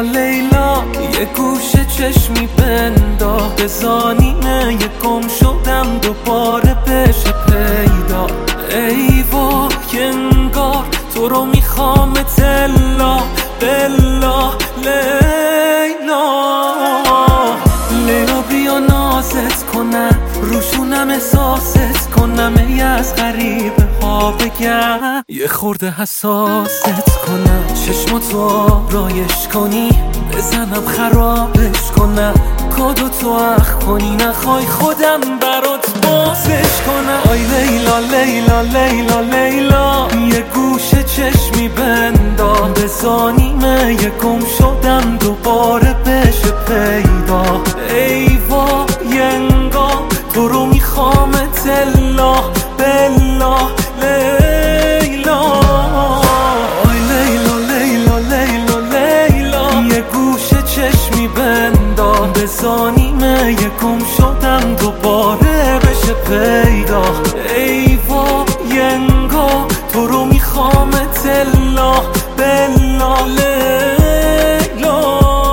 لیلا لیلا یه گوشه چشمی بنداز بزانیمه یه گم شدم دوباره بشه پیدا ای وای انگار تو رو میخوام تلا بلا لیلا لیلا بیا نازت کنم روشونم احساست کنم ای از غریبه ها بگم یه خورده حساست کنم چشماتو آرایش کنی بزنم خرابش کنم کادو تو اخ کنی نخوای خودم برات بازش کنم آی لیلا لیلا لیلا لیلا یه گوشه چشمی بنداز بزانیمه یه گم شدم دوباره بشه پیدا ای وای انگار تو رو میخوام تلا بلا لیلا آی لیلا لیلا لیلا لیلا یه گوشه چشمی بنداز بزانیمه یه گم شدم دوباره بشه پیدا ای وای انگار تو رو میخوام تلا بلا لیلا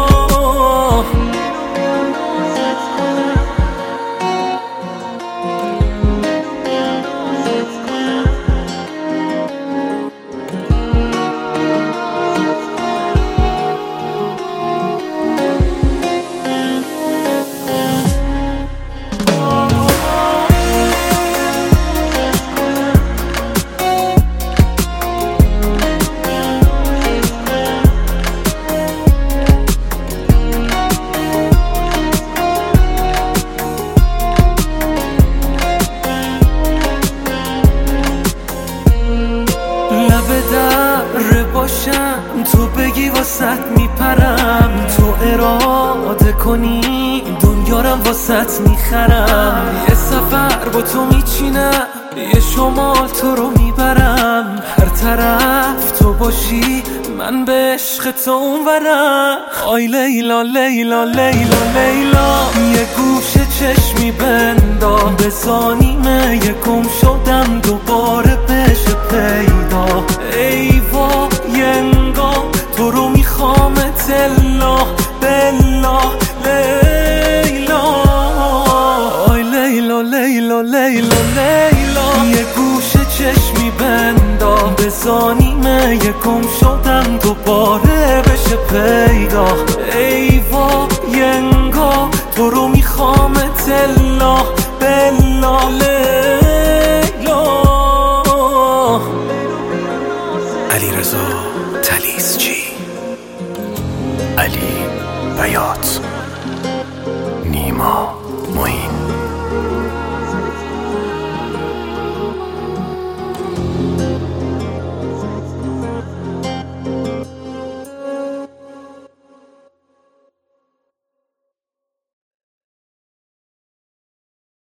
تو بگی واسط میپرم تو اراده کنی دنیارم واسط میخرم یه سفر با تو میچینم یه شمال تو رو میبرم هر طرف تو باشی من به عشق تو اونورم آی لیلا لیلا لیلا لیلا یه گوشه چشمی بنداز بزانیمه یه گم شدم دوباره بشه پیدا ای وای انگار تو رو میخوام تلا بلا لیلا آی لیلا لیلا لیلا لیلا یه گوشه چشمی بنداز بزانیمه یه گم شدم دوباره بشه پیدا ای وای انگار تو رو میخوام تلا بلا لیلا علیرضا طلیسچی علی بیات نیما